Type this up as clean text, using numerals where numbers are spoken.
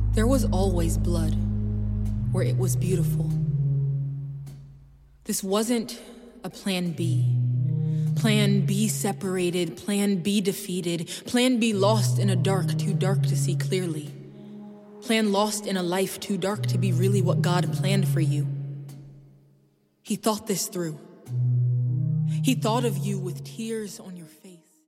There was always blood where it was beautiful. This wasn't a plan B. Plan B separated, plan B defeated, plan B lost in a dark too dark to see clearly. Plan lost in a life too dark to be really what God planned for you. He thought this through. He thought of you with tears on your face.